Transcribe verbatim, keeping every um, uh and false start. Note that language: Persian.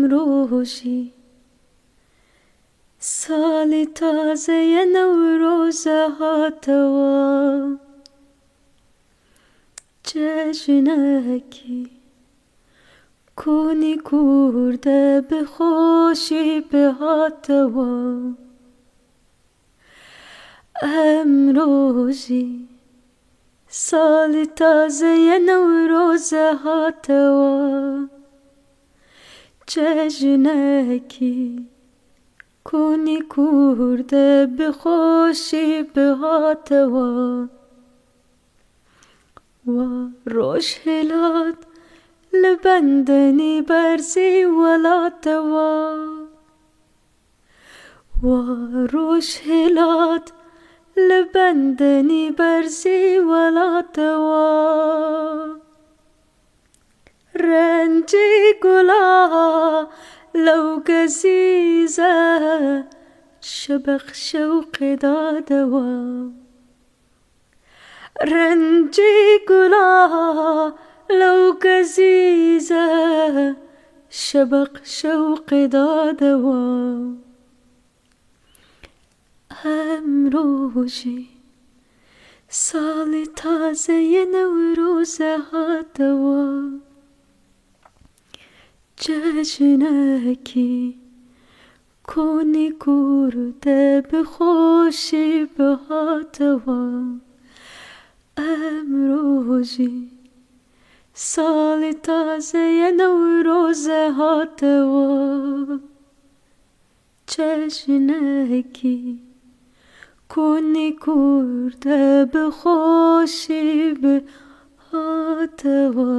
امروزی سال تازه نوروز هاتوا، جشنکی کنی کرده به خوشی به هاتوا. امروزی سال تازه نوروز هاتوا، جشنکی کنی کرده به خوشی به هاتوا. و روش هلاد لبندنی برزی ولاتوا، و روش هلاد لبندني برزي ولا توا. رنجي قلا لو قزيزة شبق شوق دادوا. رنجي قلا لو قزيزة شبق شوق دادوا. امروزی سال تازه نوروز هاتوا، جشنکی کنی کرده به خوشی به هاتوا. امروزی سال تازه نوروز هاتوا، جشنکی کنی کرده به خوشی به هاتوا.